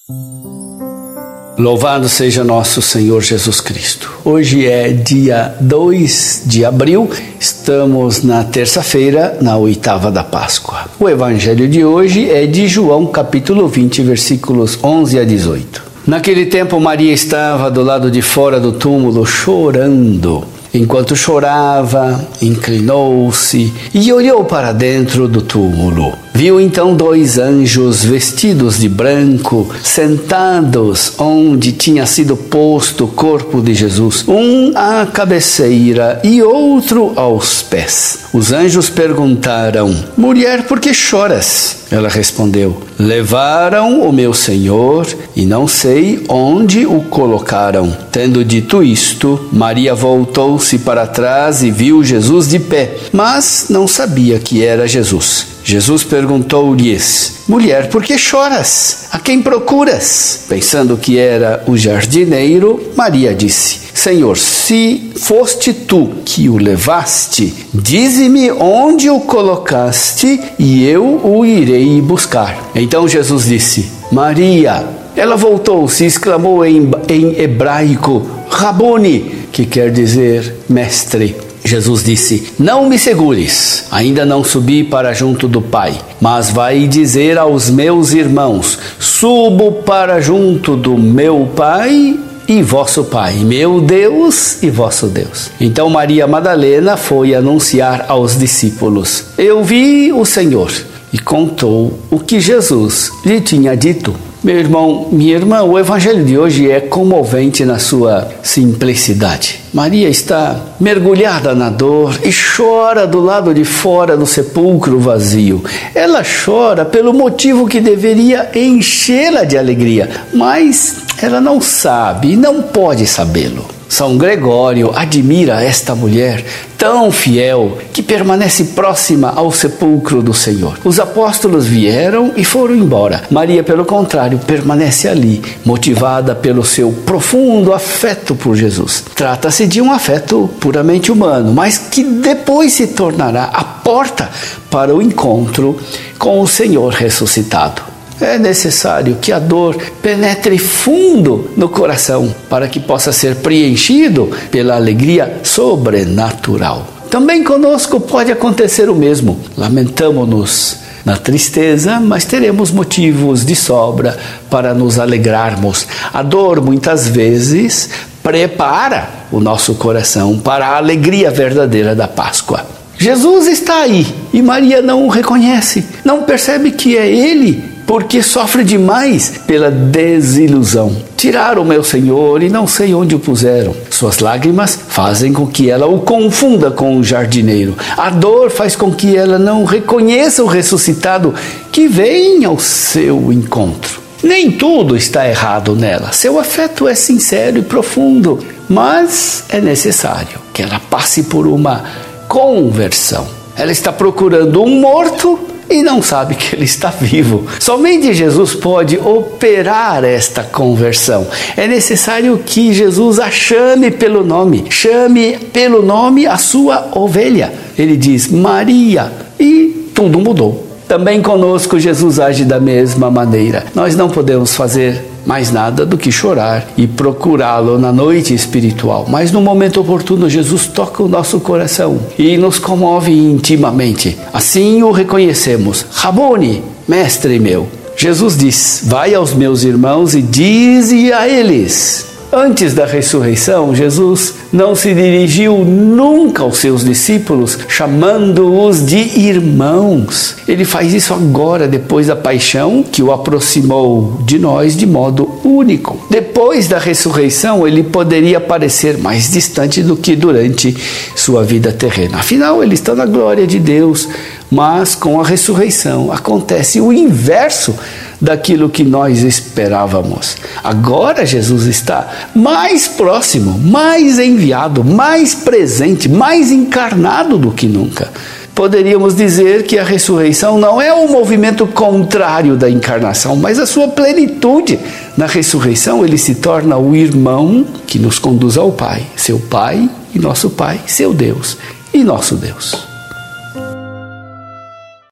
Louvado seja nosso Senhor Jesus Cristo. Hoje é dia 2 de abril, estamos na terça-feira, na oitava da Páscoa. O evangelho de hoje é de João, capítulo 20, versículos 11 a 18. Naquele tempo, Maria estava do lado de fora do túmulo chorando. Enquanto chorava, inclinou-se e olhou para dentro do túmulo. Viu então 2 anjos vestidos de branco, sentados onde tinha sido posto o corpo de Jesus, um à cabeceira e outro aos pés. Os anjos perguntaram: Mulher, por que choras? Ela respondeu: Levaram o meu Senhor e não sei onde o colocaram. Tendo dito isto, Maria voltou-se para trás e viu Jesus de pé, mas não sabia que era Jesus. Jesus perguntou-lhes: Mulher, por que choras? A quem procuras? Pensando que era o jardineiro, Maria disse: Senhor, se foste tu que o levaste, dize-me onde o colocaste e eu o irei buscar. Então Jesus disse: Maria. Ela voltou-se e exclamou em hebraico: Rabone, que quer dizer mestre. Jesus disse: Não me segures, ainda não subi para junto do Pai, mas vai dizer aos meus irmãos: Subo para junto do meu Pai e vosso Pai, meu Deus e vosso Deus. Então Maria Madalena foi anunciar aos discípulos: Eu vi o Senhor, e contou o que Jesus lhe tinha dito. Meu irmão, minha irmã, o evangelho de hoje é comovente na sua simplicidade. Maria está mergulhada na dor e chora do lado de fora do sepulcro vazio. Ela chora pelo motivo que deveria enchê-la de alegria, mas ela não sabe e não pode sabê-lo. São Gregório admira esta mulher tão fiel que permanece próxima ao sepulcro do Senhor. Os apóstolos vieram e foram embora. Maria, pelo contrário, permanece ali, motivada pelo seu profundo afeto por Jesus. Trata-se de um afeto puramente humano, mas que depois se tornará a porta para o encontro com o Senhor ressuscitado. É necessário que a dor penetre fundo no coração para que possa ser preenchido pela alegria sobrenatural. Também conosco pode acontecer o mesmo. Lamentamo-nos na tristeza, mas teremos motivos de sobra para nos alegrarmos. A dor, muitas vezes, prepara o nosso coração para a alegria verdadeira da Páscoa. Jesus está aí e Maria não o reconhece, não percebe que é Ele, porque sofre demais pela desilusão. Tiraram o meu Senhor e não sei onde o puseram. Suas lágrimas fazem com que ela o confunda com o jardineiro. A dor faz com que ela não reconheça o ressuscitado que vem ao seu encontro. Nem tudo está errado nela. Seu afeto é sincero e profundo, mas é necessário que ela passe por uma conversão. Ela está procurando um morto e não sabe que ele está vivo. Somente Jesus pode operar esta conversão. É necessário que Jesus a chame pelo nome a sua ovelha. Ele diz: Maria, e tudo mudou. Também conosco Jesus age da mesma maneira. Nós não podemos fazer mais nada do que chorar e procurá-lo na noite espiritual. Mas no momento oportuno, Jesus toca o nosso coração e nos comove intimamente. Assim o reconhecemos: Rabone, mestre meu. Jesus diz: Vai aos meus irmãos e dize a eles. Antes da ressurreição, Jesus não se dirigiu nunca aos seus discípulos, chamando-os de irmãos. Ele faz isso agora, depois da paixão, que o aproximou de nós de modo único. Depois da ressurreição, ele poderia parecer mais distante do que durante sua vida terrena. Afinal, ele está na glória de Deus, mas com a ressurreição acontece o inverso daquilo que nós esperávamos. Agora Jesus está mais próximo, mais enviado, mais presente, mais encarnado do que nunca. Poderíamos dizer que a ressurreição não é um movimento contrário da encarnação, mas a sua plenitude. Na ressurreição ele se torna o irmão que nos conduz ao Pai, seu Pai e nosso Pai, seu Deus e nosso Deus.